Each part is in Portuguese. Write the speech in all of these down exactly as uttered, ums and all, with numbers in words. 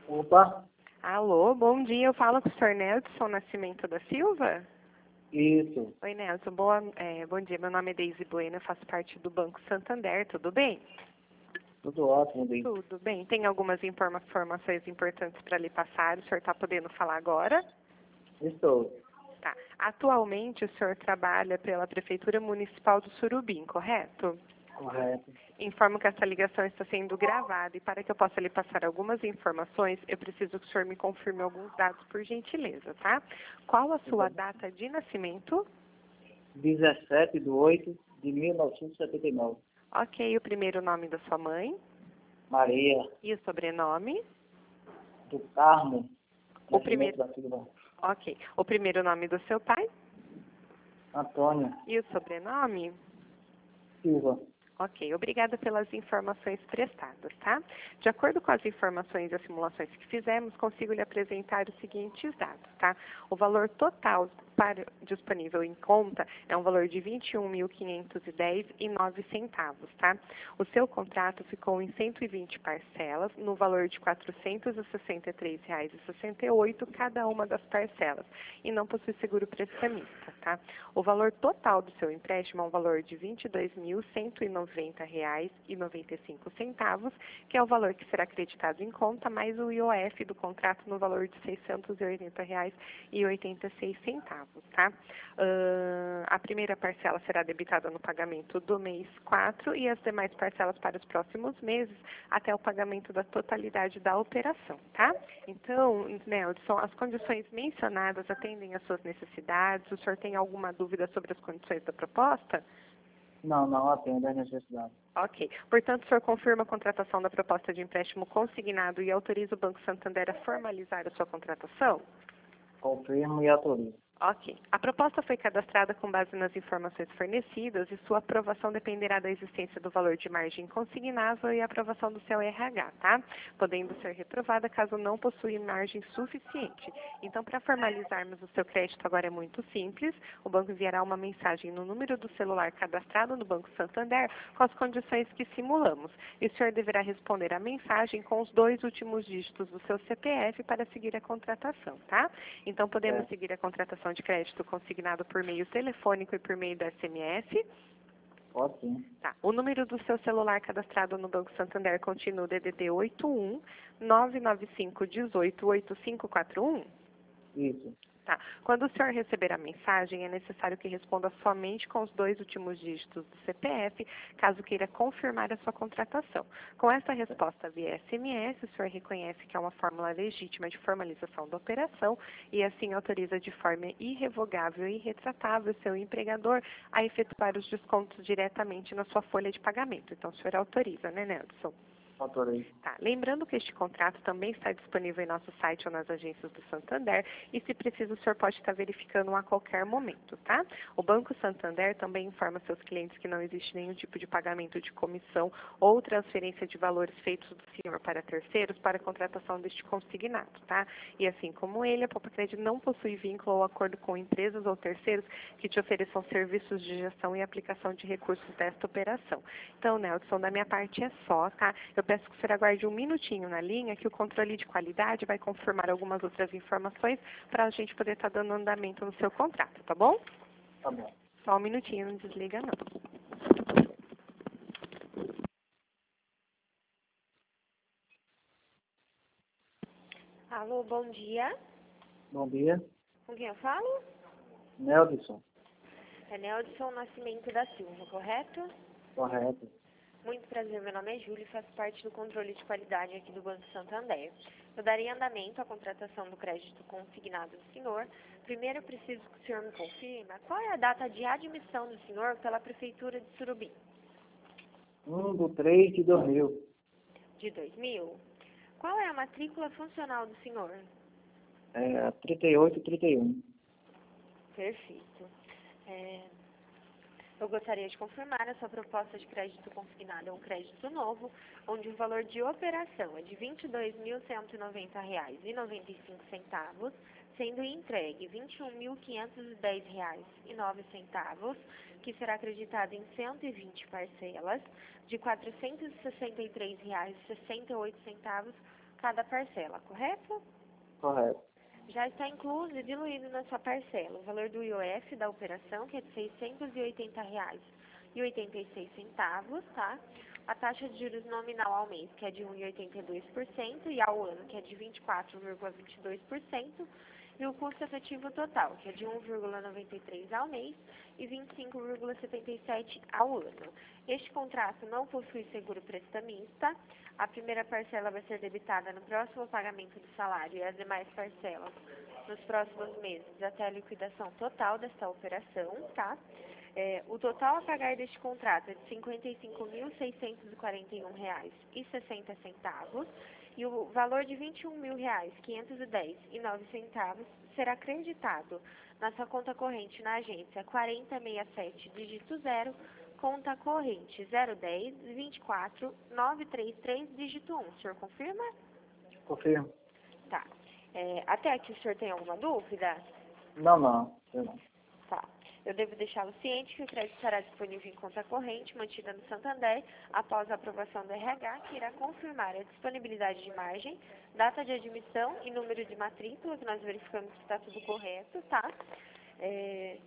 Opa, Alô, bom dia. Eu falo com o senhor Nelson Nascimento da Silva. isso. Oi, Nelson. Boa, é, bom dia. Meu nome é Deise Bueno, eu faço parte do Banco Santander. Tudo bem? Tudo ótimo, bem. Tudo bem. Tem algumas informa- informações importantes para lhe passar. O senhor está podendo falar agora? Estou. Tá. Atualmente, o senhor trabalha pela Prefeitura Municipal do Surubim, correto? Correto. Informo que essa ligação está sendo gravada e para que eu possa lhe passar algumas informações, eu preciso que o senhor me confirme alguns dados por gentileza, tá? Qual a sua data de nascimento? dezessete de oito de mil novecentos e setenta e nove. Ok, o primeiro nome da sua mãe Maria e o sobrenome? do Carmo O Nascimento primeiro, da Silva. ok. O primeiro nome do seu pai Antônio e o sobrenome? Silva. Ok, obrigada pelas informações prestadas, tá? De acordo com as informações e as simulações que fizemos, consigo lhe apresentar os seguintes dados, tá? O valor total para, disponível em conta é um valor de vinte e um mil quinhentos e dez reais e nove centavos, tá? O seu contrato ficou em cento e vinte parcelas, no valor de quatrocentos e sessenta e três reais e sessenta e oito centavos cada uma das parcelas, e não possui seguro prestamista, tá? O valor total do seu empréstimo é um valor de vinte e dois mil cento e noventa reais e noventa e cinco centavos, que é o valor que será acreditado em conta, mais o I O F do contrato no valor de seiscentos e oitenta reais e oitenta e seis centavos, tá? Uh, a primeira parcela será debitada no pagamento do mês quatro e as demais parcelas para os próximos meses até o pagamento da totalidade da operação, tá? Então, Nelson, as condições mencionadas atendem às suas necessidades? O senhor tem alguma dúvida sobre as condições da proposta? Não, não atende às necessidades. Ok. Portanto, o senhor confirma a contratação da proposta de empréstimo consignado e autoriza o Banco Santander a formalizar a sua contratação? Confirmo e autorizo. Ok. A proposta foi cadastrada com base nas informações fornecidas e sua aprovação dependerá da existência do valor de margem consignável e aprovação do seu R H, tá? Podendo ser reprovada caso não possui margem suficiente. Então, para formalizarmos o seu crédito agora é muito simples. O banco enviará uma mensagem no número do celular cadastrado no Banco Santander com as condições que simulamos. E o senhor deverá responder à mensagem com os dois últimos dígitos do seu C P F para seguir a contratação, tá? Então, podemos É. seguir a contratação de crédito consignado por meio telefônico e por meio do S M S. Pode sim. Tá. O número do seu celular cadastrado no Banco Santander continua o D D D oito um nove nove cinco um oito oito cinco quatro um? Isso. Tá. Quando o senhor receber a mensagem, é necessário que responda somente com os dois últimos dígitos do C P F, caso queira confirmar a sua contratação. Com essa resposta via S M S, o senhor reconhece que é uma fórmula legítima de formalização da operação e assim autoriza de forma irrevogável e irretratável o seu empregador a efetuar os descontos diretamente na sua folha de pagamento. Então, o senhor autoriza, né, Nelson? Autorizo. Tá. Lembrando que este contrato também está disponível em nosso site ou nas agências do Santander e, se preciso, o senhor pode estar verificando a qualquer momento, tá? O Banco Santander também informa seus clientes que não existe nenhum tipo de pagamento de comissão ou transferência de valores feitos do senhor para terceiros para a contratação deste consignado, tá? E assim como ele, a Popacred não possui vínculo ou acordo com empresas ou terceiros que te ofereçam serviços de gestão e aplicação de recursos desta operação. Então, Nelson, da minha parte é só, tá? Eu peço que o senhor aguarde um minutinho na linha, que o controle de qualidade vai confirmar algumas outras informações para a gente poder estar dando andamento no seu contrato, tá bom? Tá bom. Só um minutinho, não desliga não. Alô, bom dia. Bom dia. Com quem eu falo? Neldson. É Nelson Nascimento da Silva, correto? Correto. Muito prazer, meu nome é Júlia e faço parte do controle de qualidade aqui do Banco Santander. Eu darei andamento à contratação do crédito consignado do senhor. Primeiro, eu preciso que o senhor me confirme qual é a data de admissão do senhor pela Prefeitura de Surubim. um do três de dois mil. De dois mil? Qual é a matrícula funcional do senhor? É, trinta e oito, trinta e um. Perfeito. É... Eu gostaria de confirmar a sua proposta de crédito consignado é um crédito novo, onde o valor de operação é de vinte e dois mil cento e noventa reais e noventa e cinco centavos, sendo entregue vinte e um mil quinhentos e dez reais e nove centavos, que será acreditado em cento e vinte parcelas de quatrocentos e sessenta e três reais e sessenta e oito centavos, cada parcela, correto? Correto. Já está incluso e diluído na sua parcela o valor do I O F da operação, que é de seiscentos e oitenta reais e oitenta e seis centavos, tá? A taxa de juros nominal ao mês, que é de um vírgula oitenta e dois por cento, e ao ano, que é de vinte e quatro vírgula vinte e dois por cento, e o custo efetivo total, que é de um vírgula noventa e três por cento ao mês e vinte e cinco vírgula setenta e sete por cento ao ano. Este contrato não possui seguro prestamista. A primeira parcela vai ser debitada no próximo pagamento do salário e as demais parcelas nos próximos meses até a liquidação total desta operação, tá? É, o total a pagar deste contrato é de cinquenta e cinco mil seiscentos e quarenta e um reais e sessenta centavos e o valor de vinte e um mil reais quinhentos e dez e nove centavos será acreditado na sua conta corrente na agência quarenta sessenta e sete, dígito zero, conta corrente zero dez, vinte e quatro, novecentos e trinta e três, dígito um. O senhor confirma? Confirmo. Tá. É, até aqui o senhor tem alguma dúvida? Não, não. não. Tá. Eu devo deixá-lo ciente que o crédito estará disponível em conta corrente, mantida no Santander, após a aprovação do R H, que irá confirmar a disponibilidade de margem, data de admissão e número de matrícula, que nós verificamos que está tudo correto, tá? É...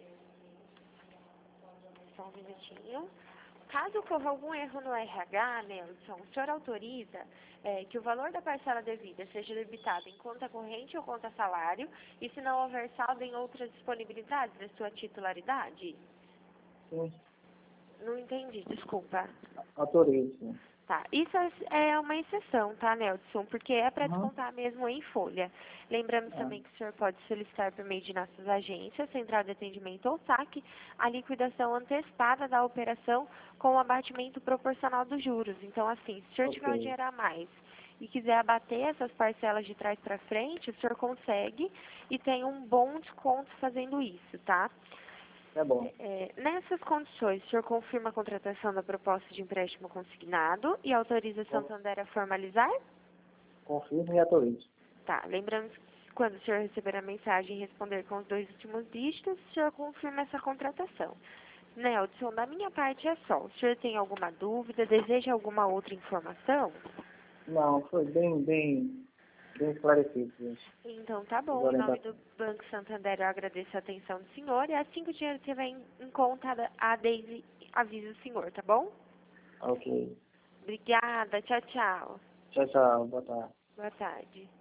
Só um minutinho. Caso ocorra algum erro no R H, Nelson, o senhor autoriza é, que o valor da parcela devida seja debitado em conta corrente ou conta salário e se não houver saldo em outras disponibilidades da sua titularidade? Sim. Não entendi, desculpa. Autorizo. Sim. Tá, isso é uma exceção, tá, Nelson? Porque é para Uhum. descontar mesmo em folha. Lembrando Ah. também que o senhor pode solicitar por meio de nossas agências, central de atendimento ou S A C, a liquidação antecipada da operação com o abatimento proporcional dos juros. Então, assim, se o senhor Ok. tiver um dinheiro a mais e quiser abater essas parcelas de trás para frente, o senhor consegue e tem um bom desconto fazendo isso, tá? Tá bom. É, nessas condições, o senhor confirma a contratação da proposta de empréstimo consignado e autoriza a Santander a formalizar? Confirmo e autorizo. Tá, lembrando que quando o senhor receber a mensagem e responder com os dois últimos dígitos, o senhor confirma essa contratação. Nelson, da minha parte é só. O senhor tem alguma dúvida, deseja alguma outra informação? Não, foi bem, bem, bem esclarecido. Gente. Então tá bom, em nome do Banco Santander eu agradeço a atenção do senhor e assim que o dinheiro estiver em, em conta, a Daisy avisa o senhor, tá bom? Ok. Obrigada, tchau, tchau. Tchau, tchau. Boa tarde. Boa tarde.